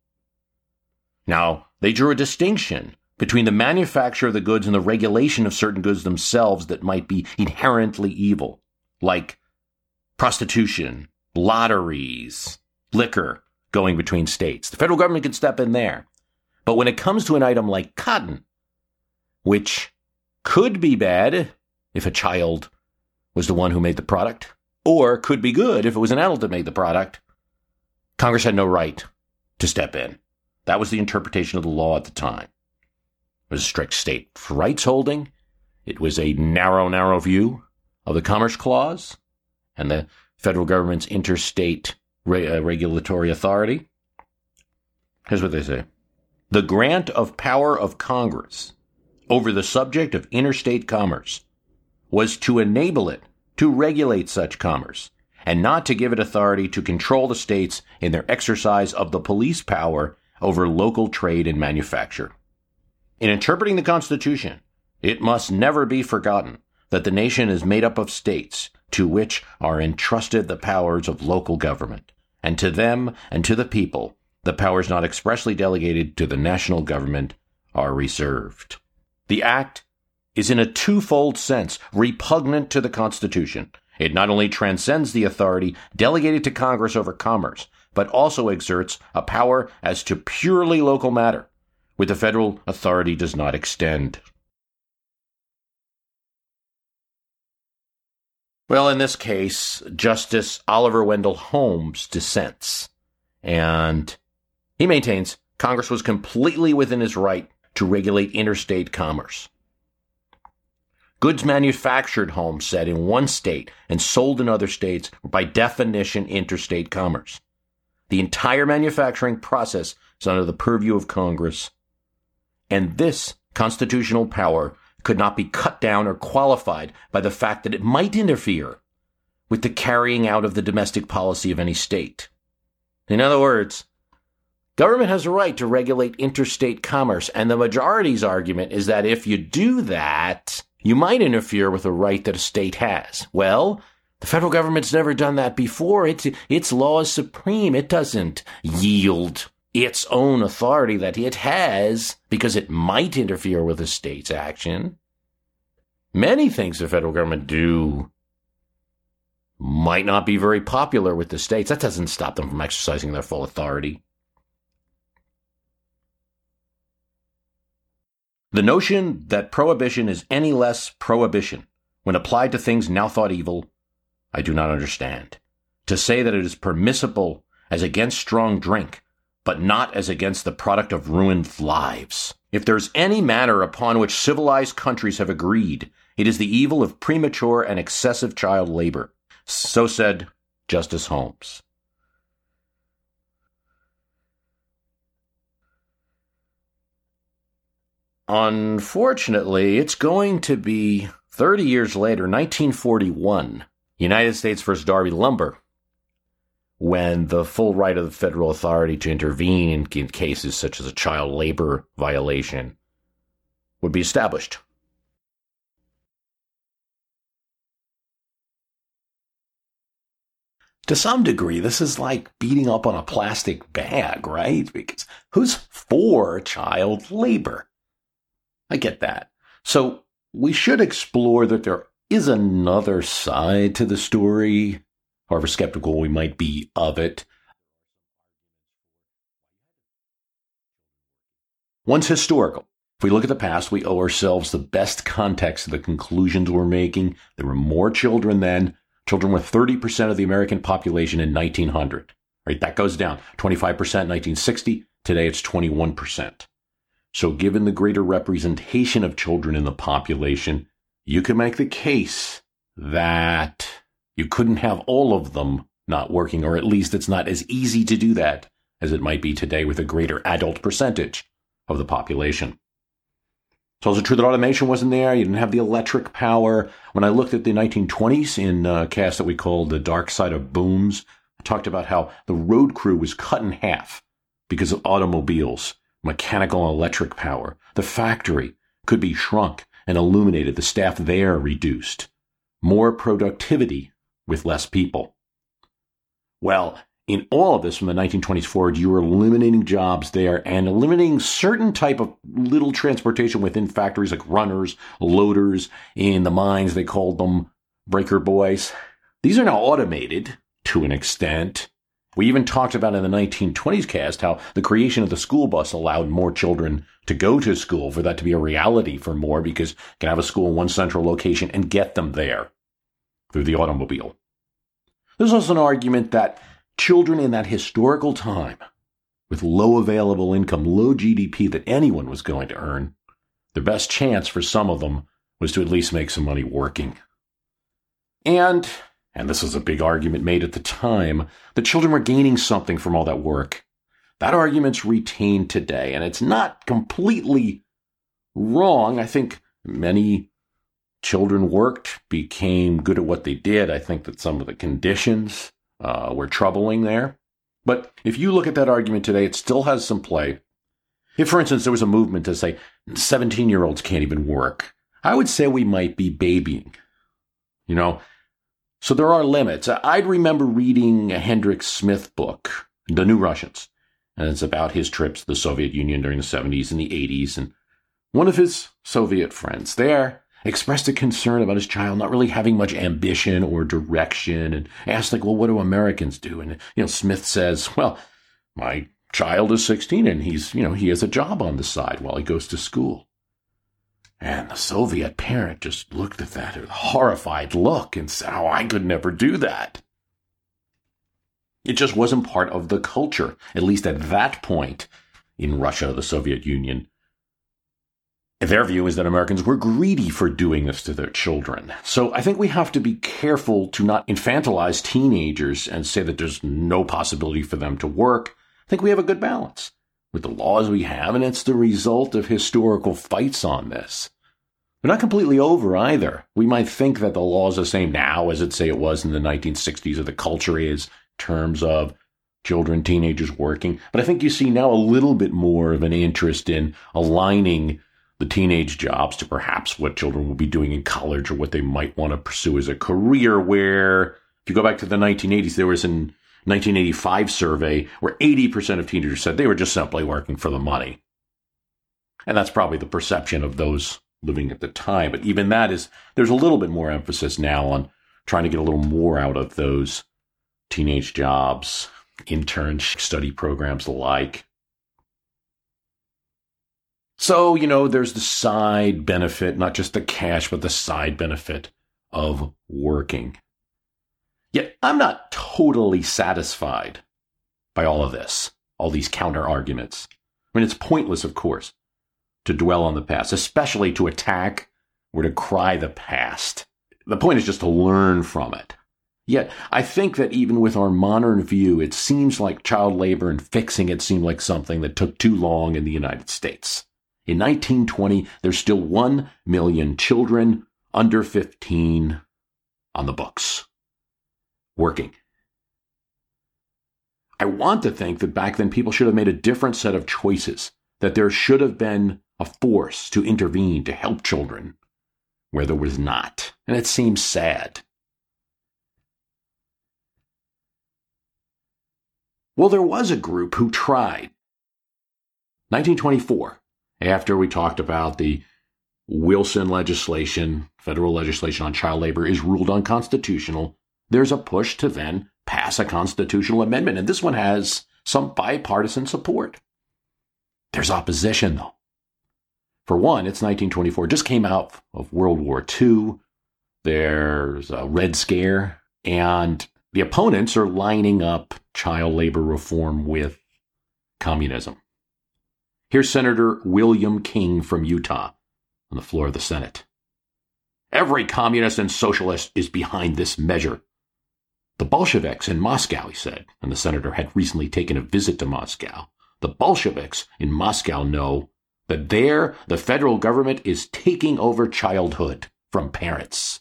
Now, they drew a distinction between the manufacture of the goods and the regulation of certain goods themselves that might be inherently evil, like prostitution, lotteries, liquor going between states. The federal government can step in there. But when it comes to an item like cotton, which could be bad if a child was the one who made the product, or could be good if it was an adult that made the product, Congress had no right to step in. That was the interpretation of the law at the time. It was a strict state rights holding. It was a narrow view of the Commerce Clause and the federal government's interstate regulatory authority. Here's what they say. The grant of power of Congress over the subject of interstate commerce was to enable it to regulate such commerce and not to give it authority to control the states in their exercise of the police power over local trade and manufacture. In interpreting the Constitution, it must never be forgotten that the nation is made up of states to which are entrusted the powers of local government, and to them and to the people, the powers not expressly delegated to the national government are reserved. The act is in a twofold sense repugnant to the Constitution. It not only transcends the authority delegated to Congress over commerce, but also exerts a power as to purely local matter, which the federal authority does not extend. Well, in this case, Justice Oliver Wendell Holmes dissents, and he maintains Congress was completely within his right to regulate interstate commerce. Goods manufactured, Holmes said, in one state and sold in other states were by definition interstate commerce. The entire manufacturing process is under the purview of Congress, and this constitutional power could not be cut down or qualified by the fact that it might interfere with the carrying out of the domestic policy of any state. In other words, government has a right to regulate interstate commerce, and the majority's argument is that if you do that, you might interfere with a right that a state has. Well, the federal government's never done that before. Its law is supreme. It doesn't yield its own authority that it has because it might interfere with a state's action. Many things the federal government do might not be very popular with the states. That doesn't stop them from exercising their full authority. The notion that prohibition is any less prohibition when applied to things now thought evil, I do not understand. To say that it is permissible as against strong drink, but not as against the product of ruined lives. If there's any matter upon which civilized countries have agreed, it is the evil of premature and excessive child labor. So said Justice Holmes. Unfortunately, it's going to be 30 years later, 1941, United States versus Darby Lumber, when the full right of the federal authority to intervene in cases such as a child labor violation would be established. To some degree, this is like beating up on a plastic bag, right? Because who's for child labor? I get that. So we should explore that there is another side to the story, however skeptical we might be of it. One's historical. If we look at the past, we owe ourselves the best context of the conclusions we're making. There were more children then. Children were 30% of the American population in 1900. Right? That goes down. 25% in 1960. Today it's 21%. So given the greater representation of children in the population, you can make the case that you couldn't have all of them not working, or at least it's not as easy to do that as it might be today with a greater adult percentage of the population. It's also true that automation wasn't there. You didn't have the electric power. When I looked at the 1920s in a cast that we called The Dark Side of Booms, I talked about how the road crew was cut in half because of automobiles, mechanical and electric power. The factory could be shrunk and illuminated, the staff there reduced. More productivity with less people. Well, in all of this from the 1920s forward, you were eliminating jobs there and eliminating certain type of little transportation within factories like runners, loaders. In the mines, they called them breaker boys. These are now automated to an extent. We even talked about in the 1920s cast how the creation of the school bus allowed more children to go to school, for that to be a reality for more, because you can have a school in one central location and get them there through the automobile. There's also an argument that children in that historical time, with low available income, low GDP that anyone was going to earn, the best chance for some of them was to at least make some money working. And this was a big argument made at the time, the children were gaining something from all that work. That argument's retained today, and it's not completely wrong. I think many children worked, became good at what they did. I think that some of the conditions were troubling there. But if you look at that argument today, it still has some play. If, for instance, there was a movement to say 17-year-olds can't even work, I would say we might be babying. So there are limits. I'd remember reading a Hendrik Smith book, The New Russians, and it's about his trips to the Soviet Union during the 70s and the 80s. And one of his Soviet friends there expressed a concern about his child not really having much ambition or direction, and asked, well, what do Americans do? And, Smith says, well, my child is 16 and he has a job on the side while he goes to school. And the Soviet parent just looked at that with a horrified look and said, I could never do that. It just wasn't part of the culture, at least at that point in Russia, the Soviet Union. Their view is that Americans were greedy for doing this to their children. So I think we have to be careful to not infantilize teenagers and say that there's no possibility for them to work. I think we have a good balance with the laws we have, and it's the result of historical fights on this. They're not completely over either. We might think that the law is the same now as say it was in the 1960s, or the culture is in terms of children, teenagers working. But I think you see now a little bit more of an interest in aligning the teenage jobs to perhaps what children will be doing in college or what they might want to pursue as a career, where if you go back to the 1980s, there was an 1985 survey where 80% of teenagers said they were just simply working for the money. And that's probably the perception of those living at the time. But even that there's a little bit more emphasis now on trying to get a little more out of those teenage jobs, interns, study programs alike. So, there's the side benefit, not just the cash, but the side benefit of working. Yet I'm not totally satisfied by all of this, all these counter arguments. It's pointless, of course, to dwell on the past, especially to attack or to cry the past. The point is just to learn from it. Yet I think that even with our modern view, it seems like child labor and fixing it seemed like something that took too long in the United States. In 1920, there's still 1 million children under 15 on the books, working. I want to think that back then people should have made a different set of choices, that there should have been a force to intervene to help children where there was not. And it seems sad. Well, there was a group who tried. 1924. After we talked about the Wilson legislation, federal legislation on child labor is ruled unconstitutional, there's a push to then pass a constitutional amendment. And this one has some bipartisan support. There's opposition, though. For one, it's 1924. Just came out of World War II. There's a Red Scare. And the opponents are lining up child labor reform with communism. Here's Senator William King from Utah on the floor of the Senate. Every communist and socialist is behind this measure. The Bolsheviks in Moscow, he said, and the senator had recently taken a visit to Moscow. The Bolsheviks in Moscow know that there the federal government is taking over childhood from parents.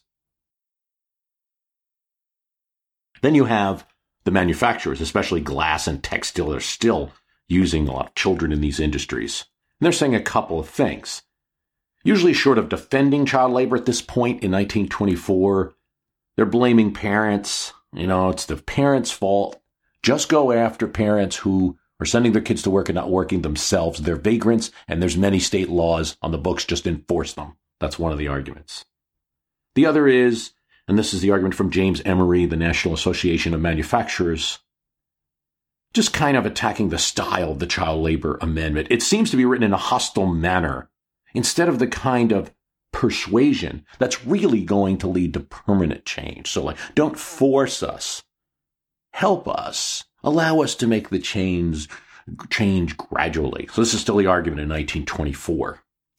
Then you have the manufacturers, especially glass and textile, are still using a lot of children in these industries. And they're saying a couple of things. Usually short of defending child labor at this point in 1924, they're blaming parents. It's the parents' fault. Just go after parents who are sending their kids to work and not working themselves. They're vagrants, and there's many state laws on the books. Just enforce them. That's one of the arguments. The other is, and this is the argument from James Emery, the National Association of Manufacturers, just kind of attacking the style of the Child Labor Amendment. It seems to be written in a hostile manner, instead of the kind of persuasion that's really going to lead to permanent change. So, don't force us. Help us. Allow us to make the change gradually. So this is still the argument in 1924.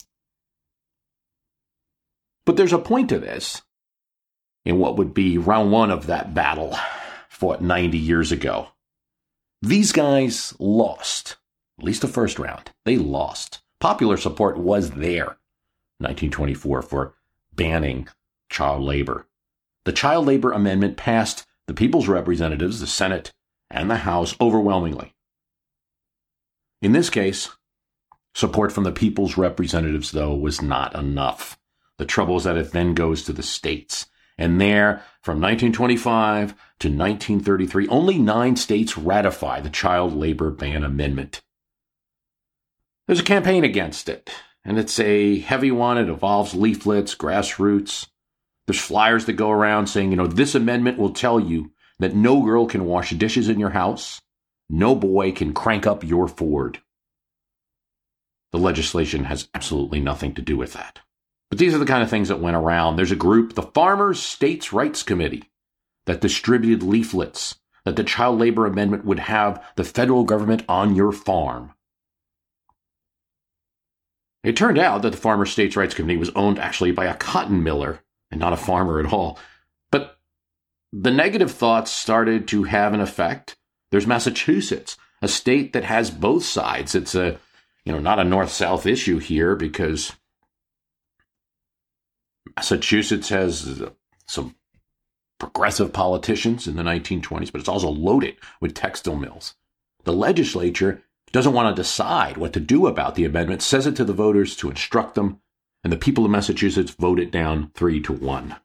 But there's a point to this in what would be round one of that battle fought 90 years ago. These guys lost, at least the first round. They lost. Popular support was there in 1924 for banning child labor. The Child Labor Amendment passed the people's representatives, the Senate, and the House overwhelmingly. In this case, support from the people's representatives, though, was not enough. The trouble is that it then goes to the states. And there, from 1925 to 1933, only 9 states ratify the Child Labor Ban Amendment. There's a campaign against it, and it's a heavy one. It involves leaflets, grassroots. There's flyers that go around saying, this amendment will tell you that no girl can wash dishes in your house, no boy can crank up your Ford. The legislation has absolutely nothing to do with that. But these are the kind of things that went around. There's a group, the Farmers States Rights Committee, that distributed leaflets that the Child Labor Amendment would have the federal government on your farm. It turned out that the Farmers States Rights Committee was owned actually by a cotton miller and not a farmer at all. But the negative thoughts started to have an effect. There's Massachusetts, a state that has both sides. It's not a north-south issue here because Massachusetts has some progressive politicians in the 1920s, but it's also loaded with textile mills. The legislature doesn't want to decide what to do about the amendment, says it to the voters to instruct them, and the people of Massachusetts vote it down 3-1.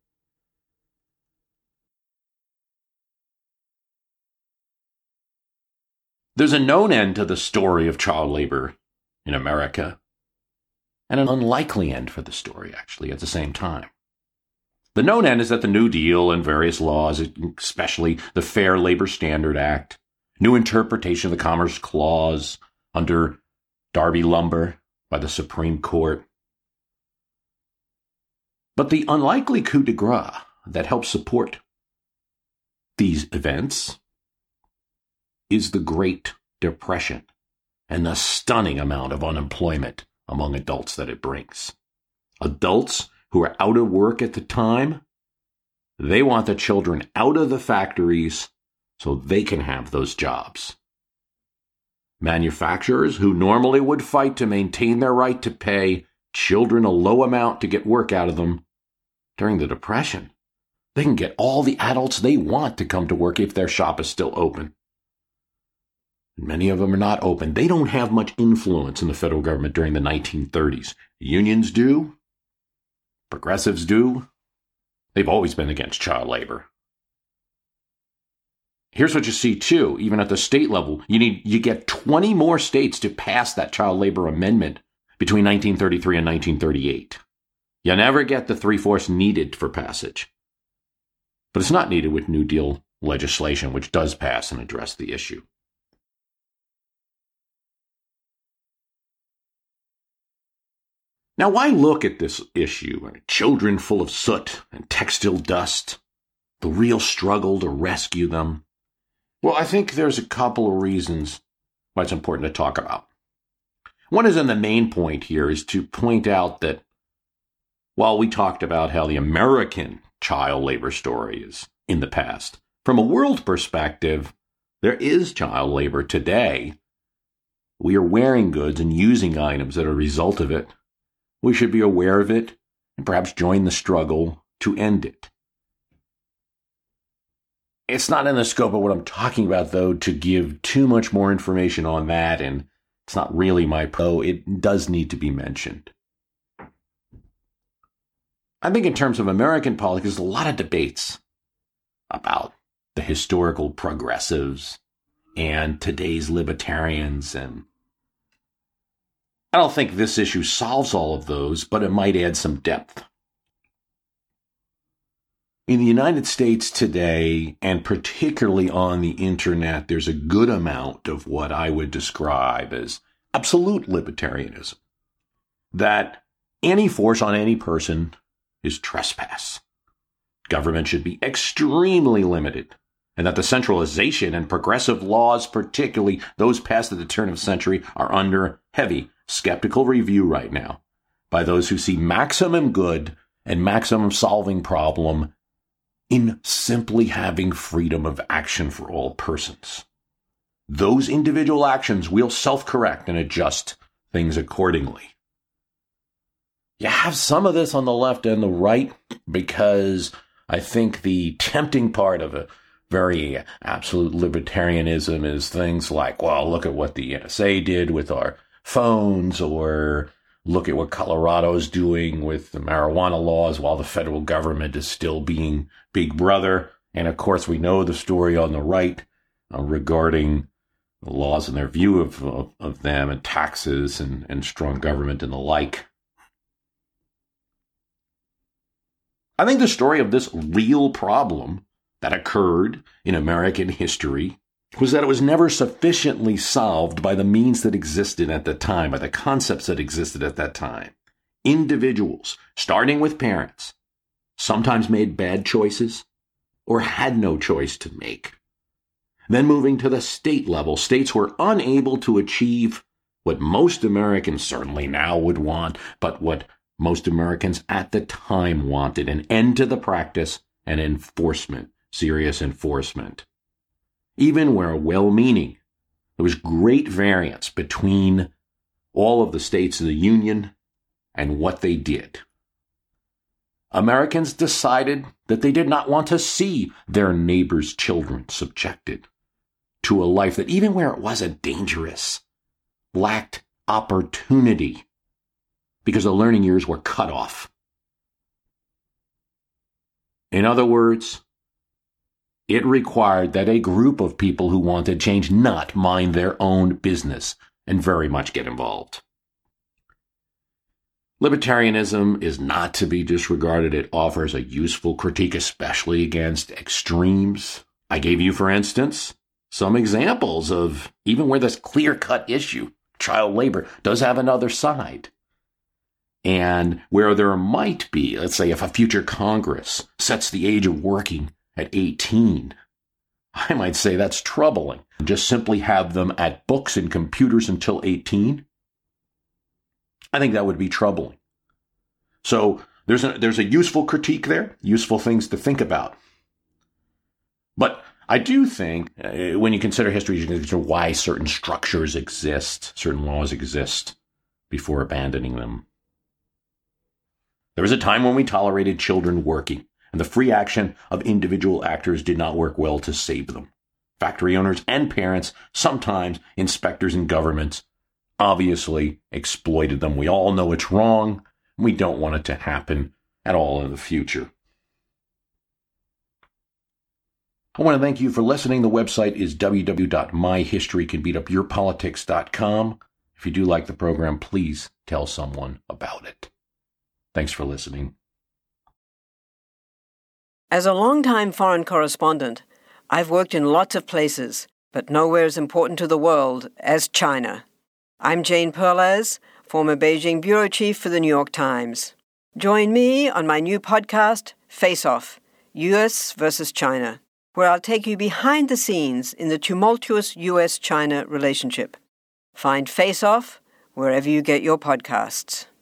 There's a known end to the story of child labor in America, and an unlikely end for the story, actually, at the same time. The known end is that the New Deal and various laws, especially the Fair Labor Standard Act, new interpretation of the Commerce Clause under Darby Lumber by the Supreme Court. But the unlikely coup de grace that helps support these events is the Great Depression and the stunning amount of unemployment among adults that it brings. Adults who are out of work at the time, they want the children out of the factories so they can have those jobs. Manufacturers who normally would fight to maintain their right to pay children a low amount to get work out of them, during the Depression, they can get all the adults they want to come to work if their shop is still open. Many of them are not open. They don't have much influence in the federal government during the 1930s. Unions do. Progressives do. They've always been against child labor. Here's what you see, too. Even at the state level, you get 20 more states to pass that child labor amendment between 1933 and 1938. You never get the 3/4 needed for passage. But it's not needed with New Deal legislation, which does pass and address the issue. Now, why look at this issue? Children full of soot and textile dust, the real struggle to rescue them. Well, I think there's a couple of reasons why it's important to talk about. One is, and the main point here, is to point out that while we talked about how the American child labor story is in the past, from a world perspective, there is child labor today we are wearing goods and using items that are a result of it, we should be aware of it and perhaps join the struggle to end it. It's not in the scope of what I'm talking about, though, to give too much more information on that, and it's not really my it does need to be mentioned. I think in terms of American politics, there's a lot of debates about the historical progressives and today's libertarians, and I don't think this issue solves all of those, but it might add some depth. In the United States today, and particularly on the internet, there's a good amount of what I would describe as absolute libertarianism. That any force on any person is trespass. Government should be extremely limited, and that the centralization and progressive laws, particularly those passed at the turn of the century, are under heavy skeptical review right now by those who see maximum good and maximum solving problem in simply having freedom of action for all persons. Those individual actions will self-correct and adjust things accordingly. You have some of this on the left and the right, because I think the tempting part of a very absolute libertarianism is things like, well, look at what the NSA did with our phones, or look at what Colorado's doing with the marijuana laws while the federal government is still being Big Brother. And of course, we know the story on the right regarding the laws and their view of them, and taxes and strong government and the like. I think the story of this real problem that occurred in American history was that it was never sufficiently solved by the means that existed at the time, by the concepts that existed at that time. Individuals, starting with parents, sometimes made bad choices or had no choice to make. Then moving to the state level, states were unable to achieve what most Americans certainly now would want, but what most Americans at the time wanted: an end to the practice and enforcement, serious enforcement. Even where well-meaning, there was great variance between all of the states of the Union and what they did. Americans decided that they did not want to see their neighbors' children subjected to a life that, even where it wasn't dangerous, lacked opportunity because the learning years were cut off. In other words, it required that a group of people who wanted change not mind their own business and very much get involved. Libertarianism is not to be disregarded. It offers a useful critique, especially against extremes. I gave you, for instance, some examples of even where this clear-cut issue, child labor, does have another side. And where there might be, let's say, if a future Congress sets the age of working at 18, I might say that's troubling. Just simply have them at books and computers until 18. I think that would be troubling. So there's a useful critique there, useful things to think about. But I do think when you consider history, you can consider why certain structures exist, certain laws exist before abandoning them. There was a time when we tolerated children working, and the free action of individual actors did not work well to save them. Factory owners and parents, sometimes inspectors and governments, obviously exploited them. We all know it's wrong. We don't want it to happen at all in the future. I want to thank you for listening. The website is www.myhistorycanbeatupyourpolitics.com. If you do like the program, please tell someone about it. Thanks for listening. As a longtime foreign correspondent, I've worked in lots of places, but nowhere as important to the world as China. I'm Jane Perlez, former Beijing bureau chief for the New York Times. Join me on my new podcast, Face Off, U.S. versus China, where I'll take you behind the scenes in the tumultuous U.S.-China relationship. Find Face Off wherever you get your podcasts.